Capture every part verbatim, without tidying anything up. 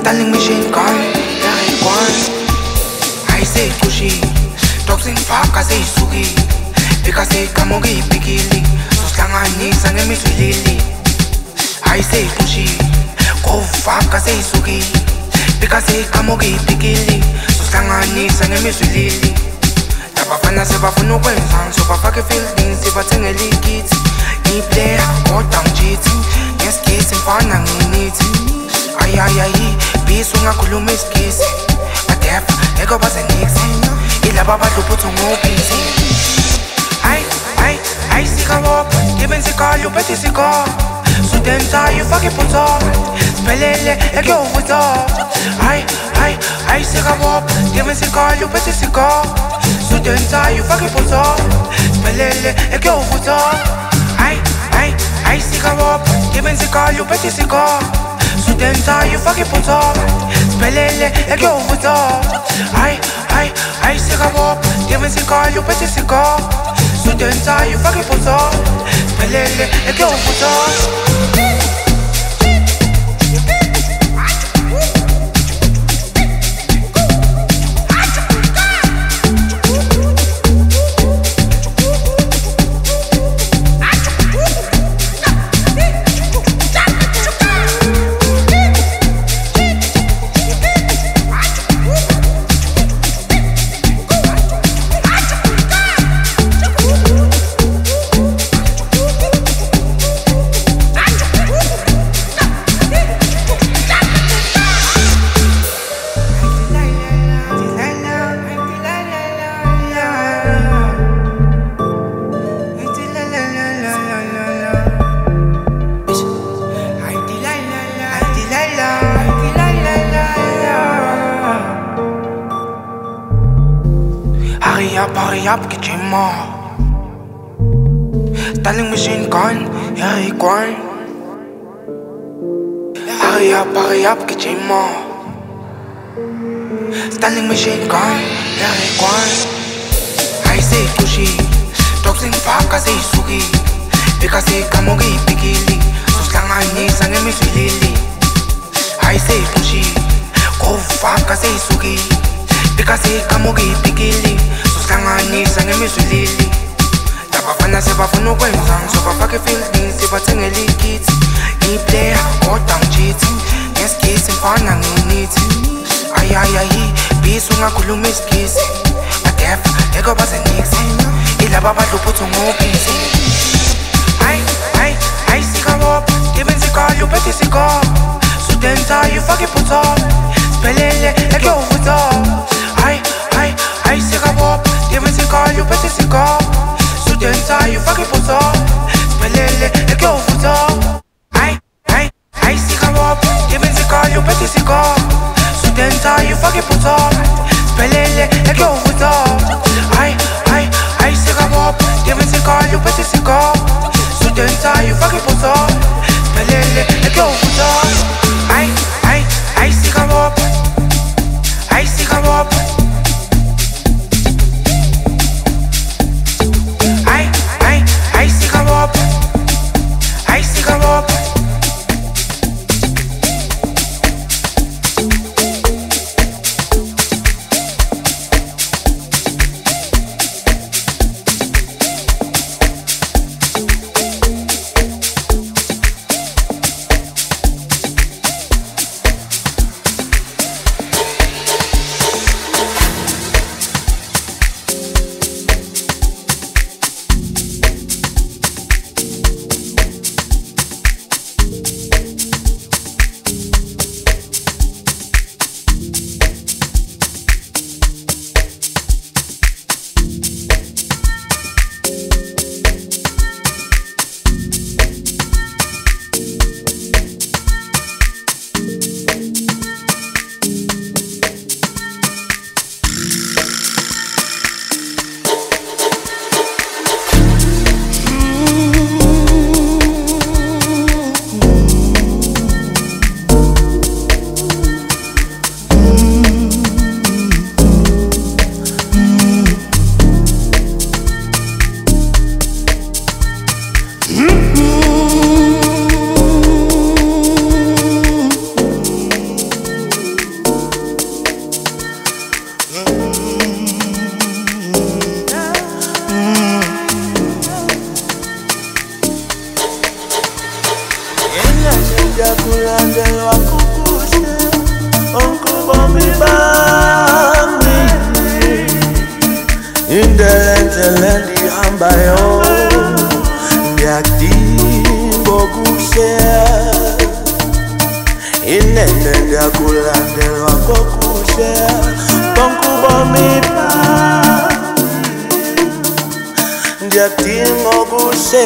Standing machine gun, Eric one. I say Kushi, Toxin Faka say Sugi. Because say Kamogi Pikili, so Slangani Sangemi Lili. I say Kushi, Go Faka say Sugi. Because say Kamogi Pikili, so Slangani Sangemi Lili. Tapafana Sebafuno Quensan, so Pafaka Fielding, Sibatangeli Kids. Ni play, or down cheating. Yes, kiss and fun and need. Ay, ay, ay, peace when I could miss kiss. But deaf, ego was a nix. Ila baba to put on more peace. Ay, ay, ay, cigar up. Given cigar, you bet it's cigar. So then tie you fucking put on. Spellele, a go with all. Ay, ay, ay, cigar up. Given cigar, you bet it's cigar. So then tie you fucking put on. Spellele, a go with all. Ay, ay, ay, cigar up. Given cigar, you bet it's cigar. So then tie you fucking put on. Spellele, a go with all. Ay, ay, ay, cigar up. Given cigar, you bet it's cigar. So then tie you fucking put on. Spellele, a go with all. Hurry up, get your more. Standing machine gun, Eric one. Hurry up, hurry up, get your more. Standing machine gun, Eric one. I say Kushi, Toxin Faka say Sugi. Because say Kamogi Pikili, so Slangani Sangemi Lili. I say Kushi, Go Faka say Sugi. Because say Kamogi Pikili. Sangani sangemi Lili. Tapafana Sebafuno Quensan, so Pafaka Fielding, Sibatangeli Kids. Ni play, or down cheating. Yes, kiss and fun and need. Ay, ay, ay, peace when I could miss kiss. But deaf, ego was a nix. Ila baba to put on more peace. Ay, ay, ay, cigar up. Given cigar, you bet it's cigar. So then tie you fucking put on. Spellele, ego with all. Ay, ay, ay, cigar up. Given cigar, you bet it's cigar. So then tie you fucking put on. Spellele, a go with all. Ay, ay, ay, cigar up. Given cigar, you bet it's cigar. So then tie you fucking put on. Spellele, a go with all. Ay, ay, ay, cigar up. Given cigar, you bet it's cigar. So then tie you fucking put on. Spellele, a go with all. Ay, ay, ay, cigar up. Ay, cigar up. I cigar up. inene ndiyakulandelwa kokuhle konkubomipa ndiyadinga okuhle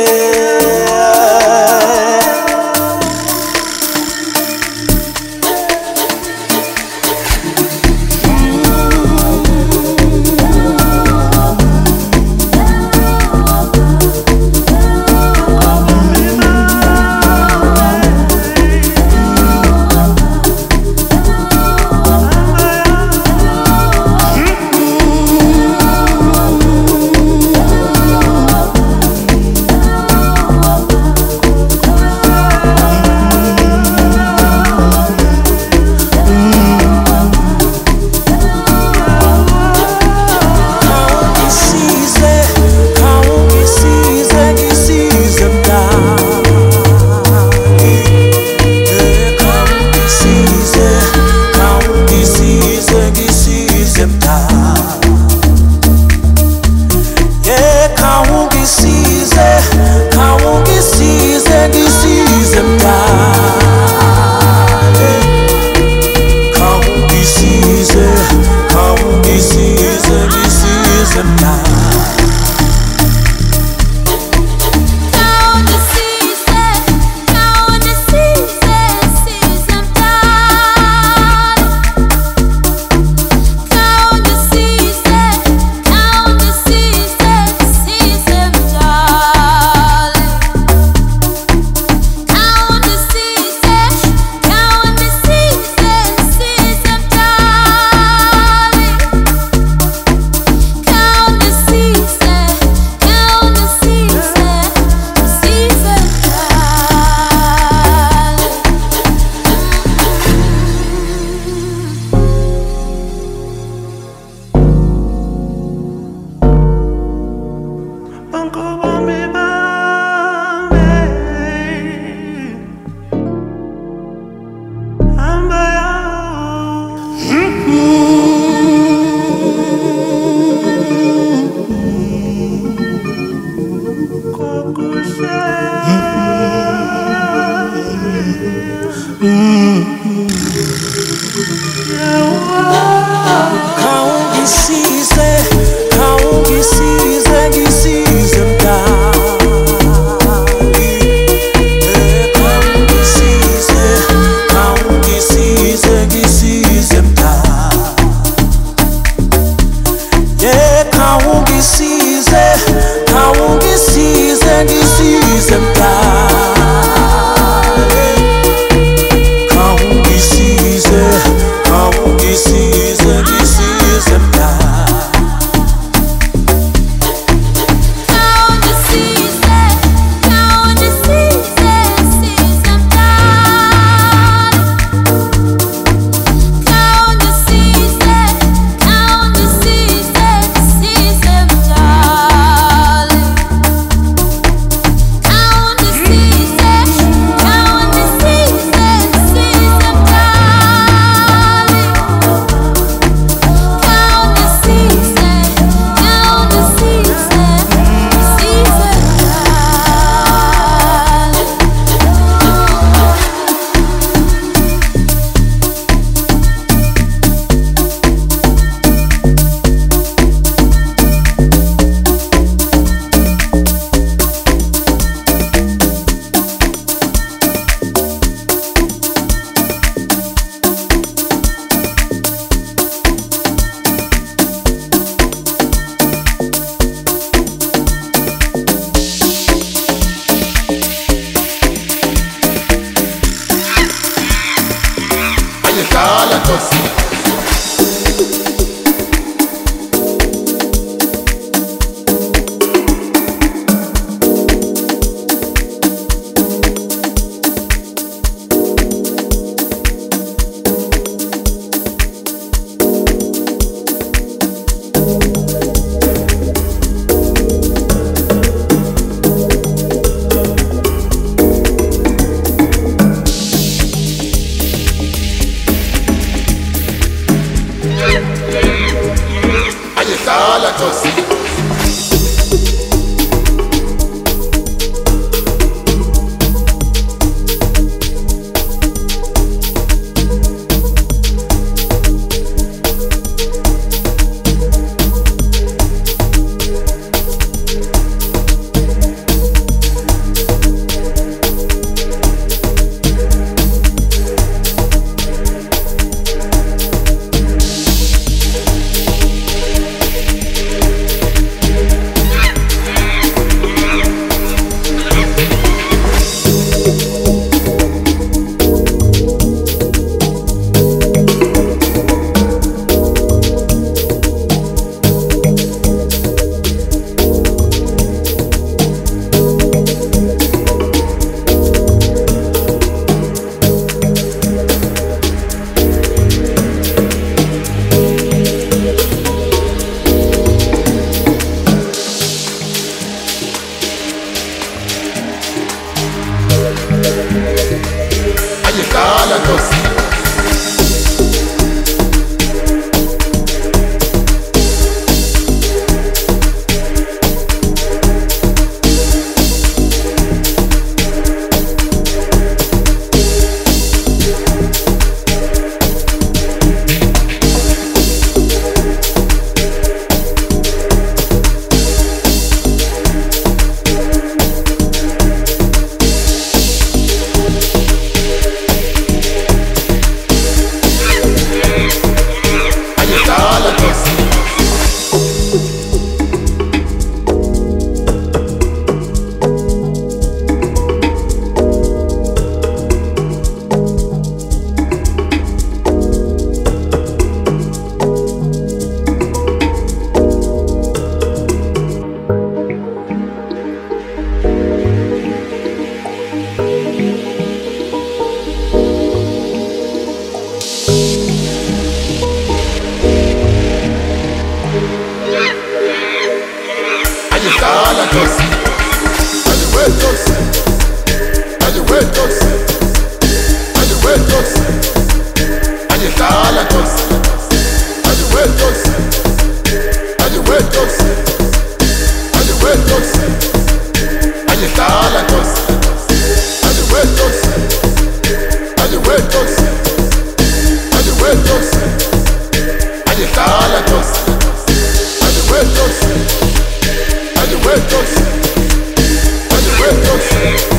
Are you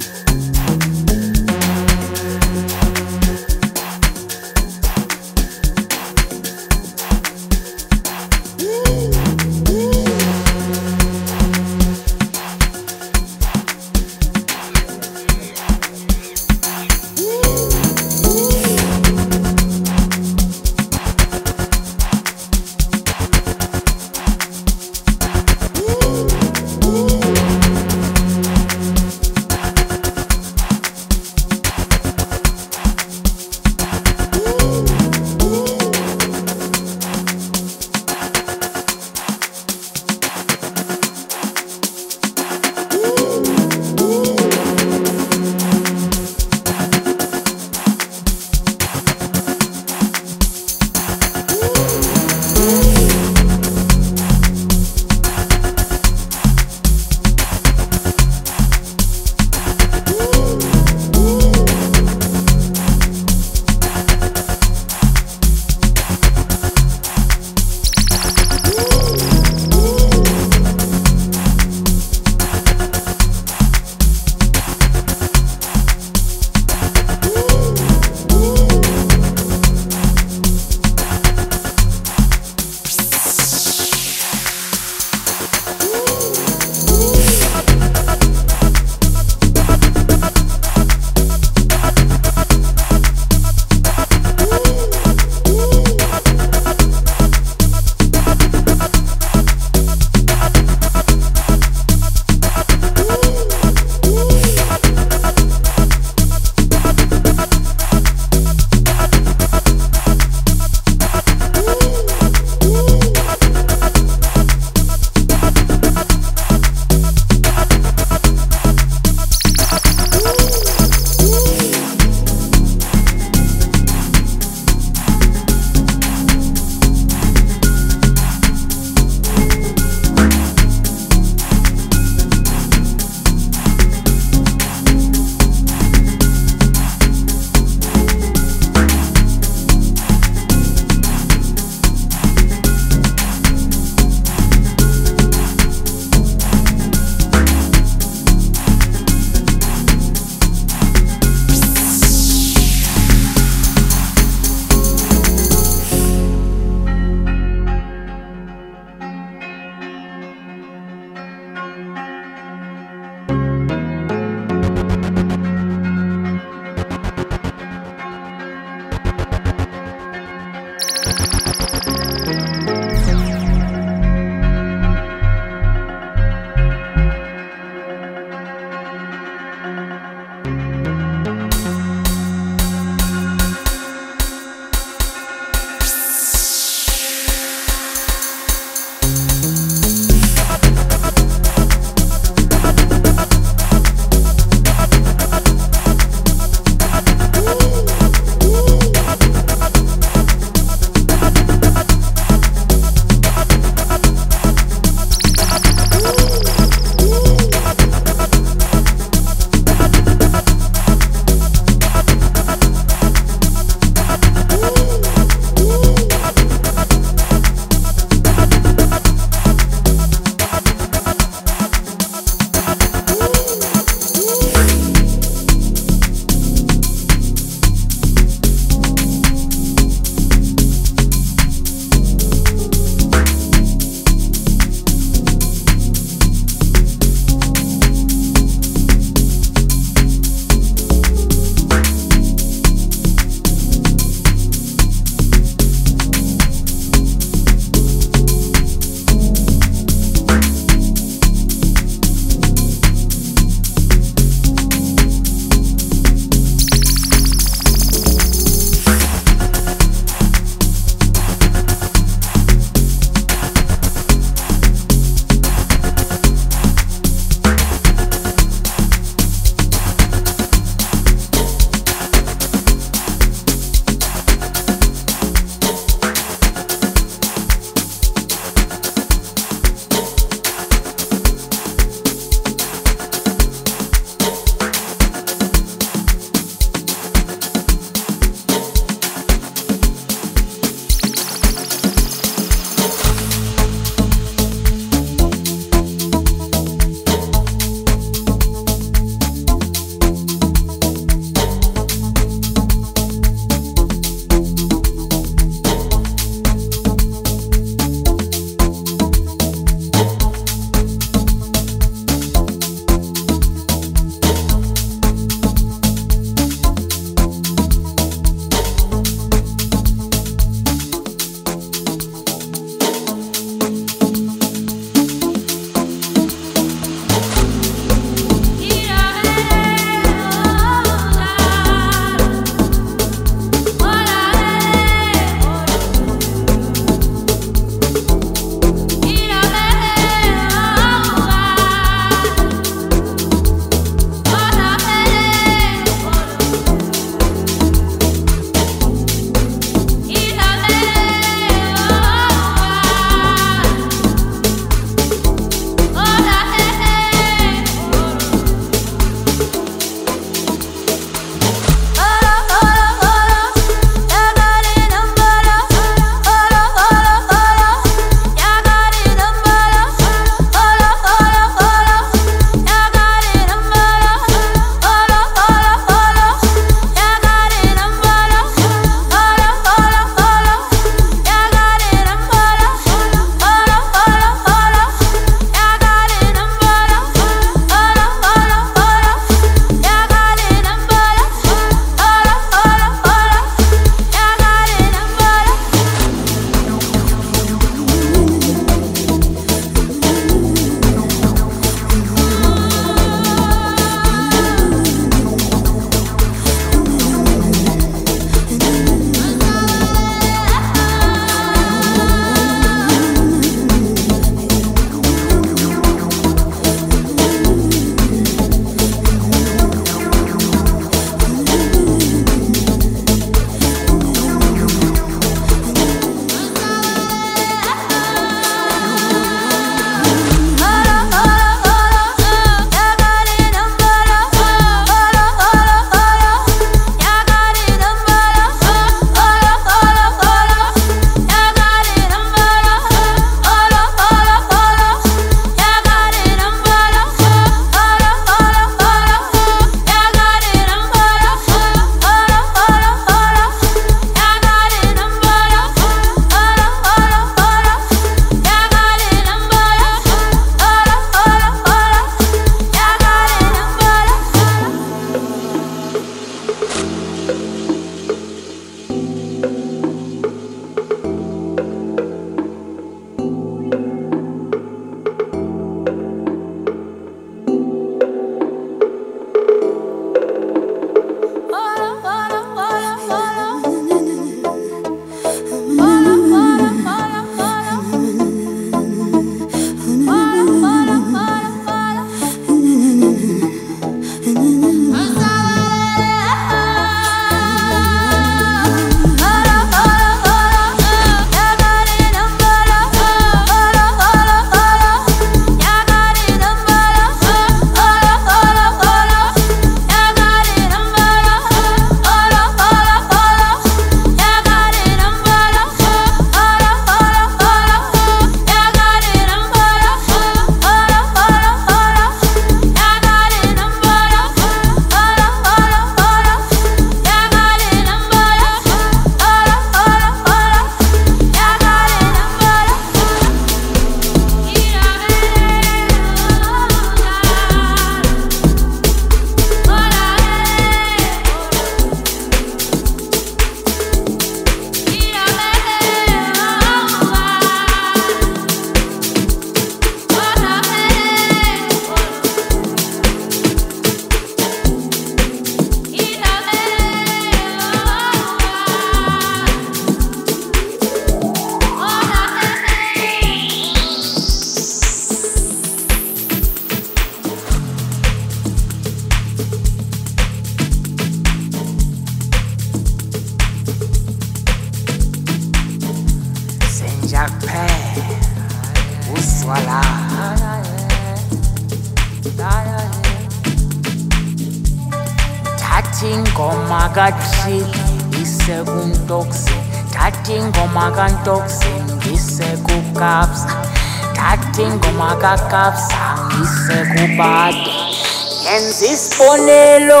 Thathi ingoma kaTrip ise kuNtoksi, thathi ingoma kaNtoksi ngise kuKabza, thathi ingoma kaKabza ngise kuBade. Yenza isibonelo,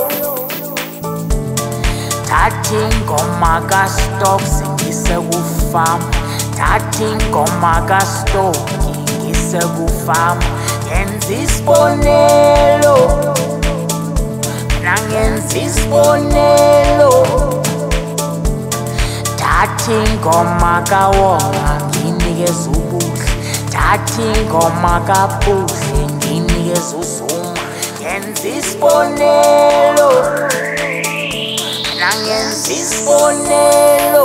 thathi ingoma kaStokes ngise kuFama, thathi ingoma kaStoki ngise kuFama. Yenza isibonelo, nangenza isibonelo, thathi ingoma kaWonga nginikeza ubuhle, thathi ingoma kaBuhle nginikeza uZuma. Yenza isibonelo, nangenza isibonelo,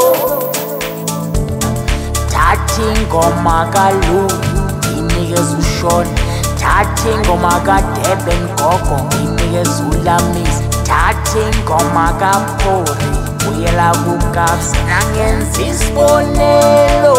thathi ingoma kaLulu nginikeza uShona, thathi ingoma kaDurban Gogo nginikeza uLamisa, thathi ingoma kaPhori buyela kuKabza. Nangenza isibonelo,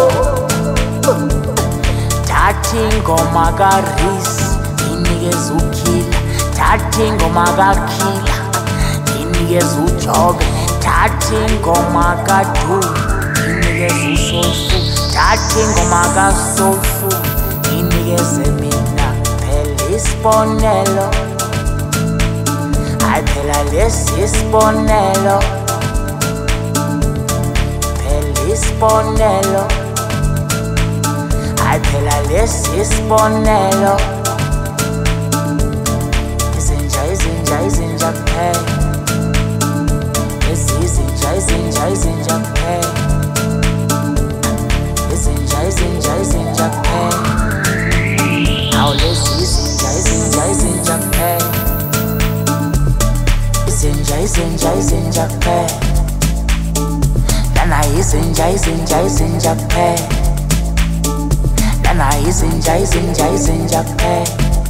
thathi ingoma kaReese nginikeza uKilla, thathi ingoma kaKilla nginikeza uJobe, thathi ingoma kaDube nginikeza uSoulful, thathi ingoma kaSoulful nginikeze mina. Phela isibonelo, hayi phela lesi isibonelo, phela isibonelo, hayi phela lesi isibonelo. Izinja izinja izinja kuphela, izinja izinja izinja kuphela, izinja izinja izinja kuphela. Awu lezi izinja izinja izinja kuphela, izinja izinja izinja kuphela, lana izinja izinja izinja kuphela, lana izinja izinja izinja kuphela,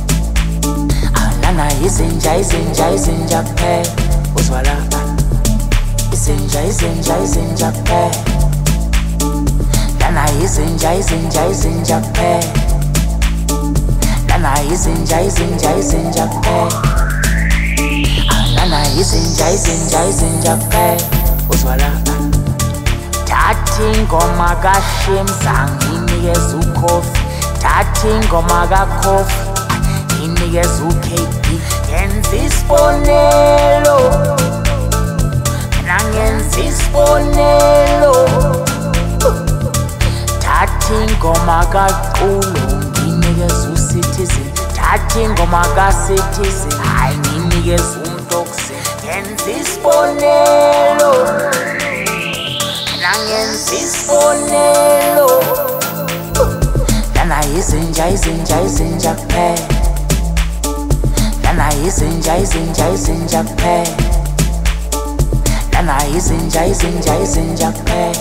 lana izinja izinja izinja kuphela. Uzwa lapha, izinja izinja izinja kuphela, lana izinja izinja izinja kuphela, lana izinja izinja izinja kuphela, lana izinja izinja izinja kuphela. Uzwa lapha, thathi ingoma kaShimza nginikeza uKhofi, thathi ingoma kaKhofi nginikeza uK B. Yenza isibonelo, nangenza isibonelo, thathi ingoma kaQulo nginikeza uCitizen, thathi ingoma kaCitizen hayi nginikeza uMtoksi. Yenza isibonelo, nangenza isibonelo, lana izinja izinja izinja kuphela, lana izinja izinja izinja kuphela, lana izinja izinja izinja kuphela,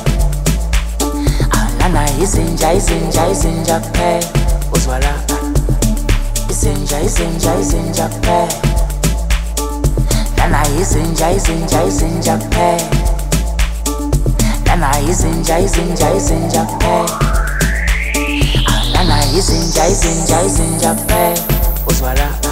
lana izinja izinja izinja kuphela. Uzwa lapha, izinja izinja izinja kuphela, lana izinja izinja izinja kuphela, lana izinja izinja izinja kuphela, lana izinja izinja izinja kuphela. Uzwa lapha.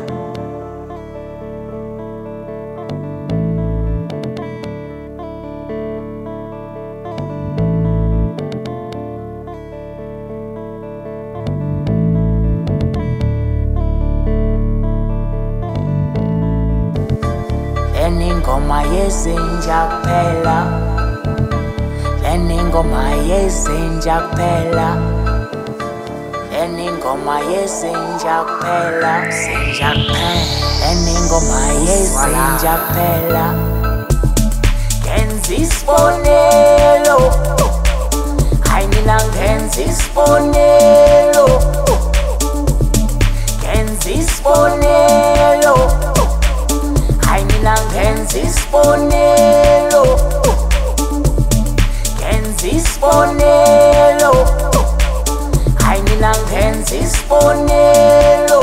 Leni ngoma yezinja kuphela, leni ngoma yezinja kuphela, leni ngoma yezinja kuphela, zinja kuphela, leni ngoma yezinja kuphela. Ngenza isibonelo, hayi mina ngenza isibonelo, ngenza isibonelo, hayi mina ngenza isibonelo, ngenza isibonelo, hayi mina ngenza isibonelo,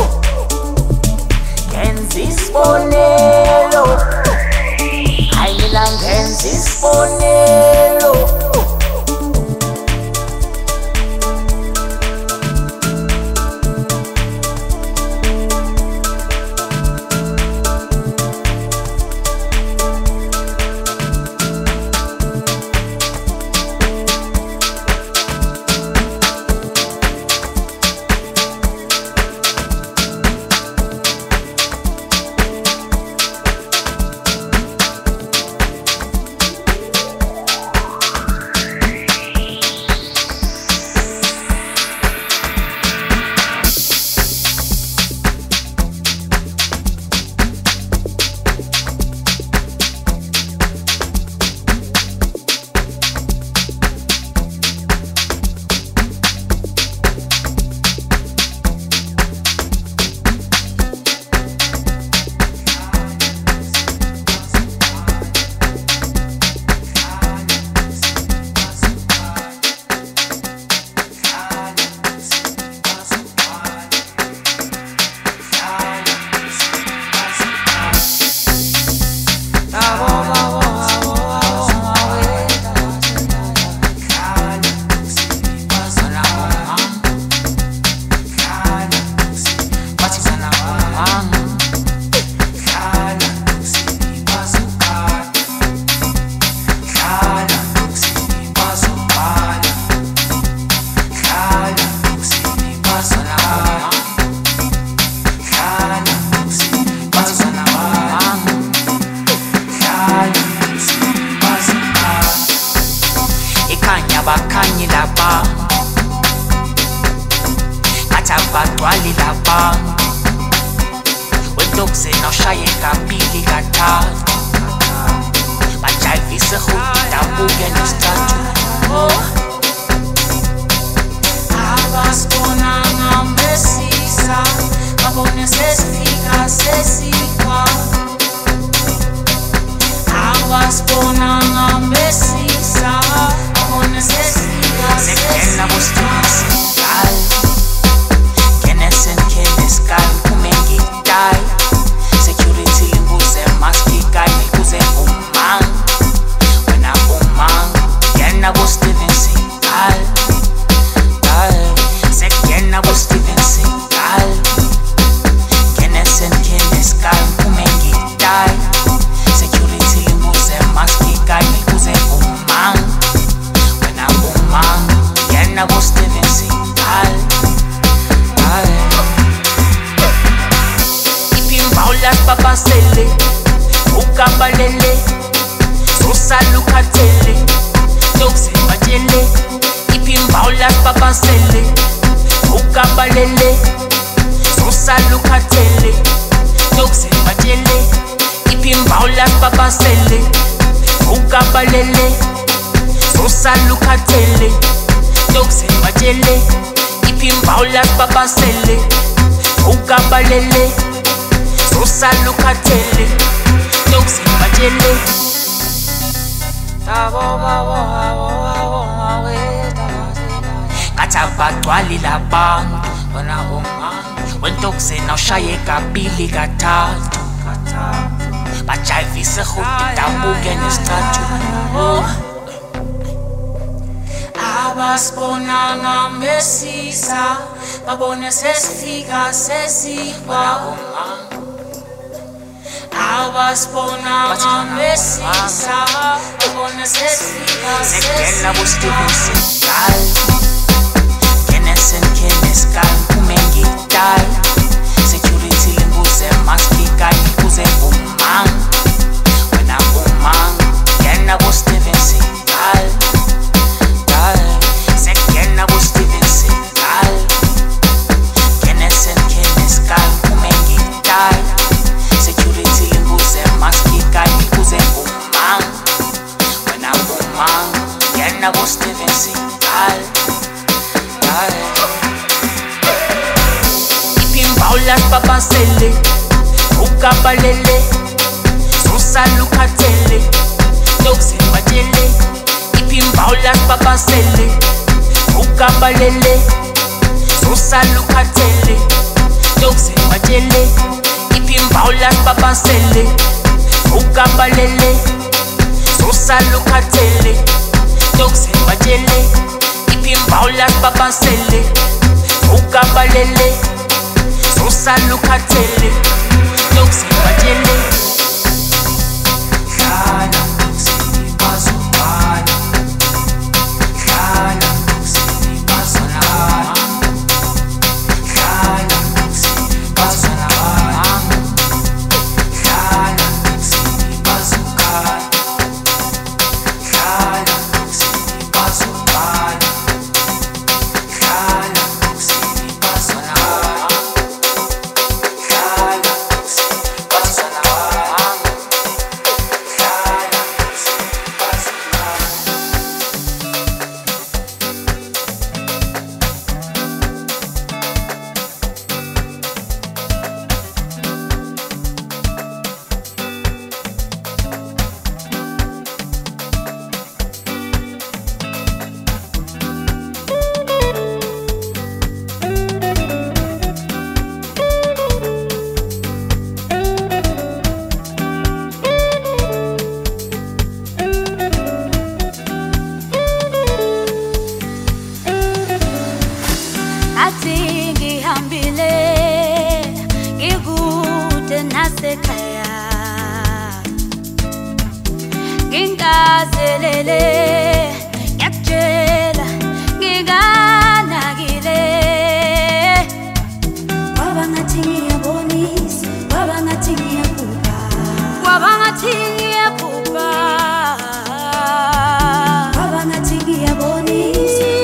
ngenza isibonelo, hayi mina ngenza isibonelo. abanye laba ngathi abagcwali laba wentokuzena ushaye kabili kathathu bajayivise huti dabuke nesithathu abasibona ngambesisa babone sesifika sesikwa abasibona ngambesisa babone sesifika sekena bosithisikal kenesen keneskal kumengitai security limbuze maskikai kuze umang wena umang kena bosithisikal sekena bosithisikal kenesen keneskal kumengitai security limbuze maskikai kuze umang wena umang kena bosithisikal ipimbaula papasele ukambalele sosalukatele tokusebatshele ipimbaula papasele ukambalele sosalukatele tokusebatshele ipimbaula papasele ukambalele sosalukatele tokusebatshele ipimbaula papasele ukambalele sosalukatele tokusebatshele ngathi abagcwali labantu bona umanga wentokuzena ushaye kabili kathathu bajayivise huti dabuke nesithathu abasibona ngambesisa babone sesifika sesikwa abasibona ngambesisa babone sesifika sekena bosithisikal kenesen keneskal kumengitai security limbuze maskikai kuze umang wena umang kena bosithisikal sekena bosithisikal kenesen keneskal kumengitai security limbuze maskikai kuze umang wena umang kena bosithisikal ipimbaula papasele ukambalele sosalukatele tokusebatshele ipimbaula papasele ukambalele sosalukatele tokusebatshele ipimbaula papasele ukambalele sosalukatele tokusebatshele ipimbaula papasele ukambalele sosalukatele tokusebatshele hlala kusini bazobana hlala kusini bazonana hlala kusini bazonana hlala kusini bazokhala hlala kusini bazobana hlala kusini bazonana hlala kusini bazonana athi ngihambile ngikude nasekhaya ngingazelele ngiyakutshela nginganakile kwaba ngathi ngiyabonisa kwaba ngathi ngiyabhubha kwaba ngathi ngiyabhubha kwaba ngathi ngiyabonisa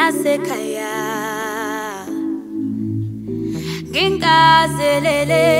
nasekhaya ngingazelele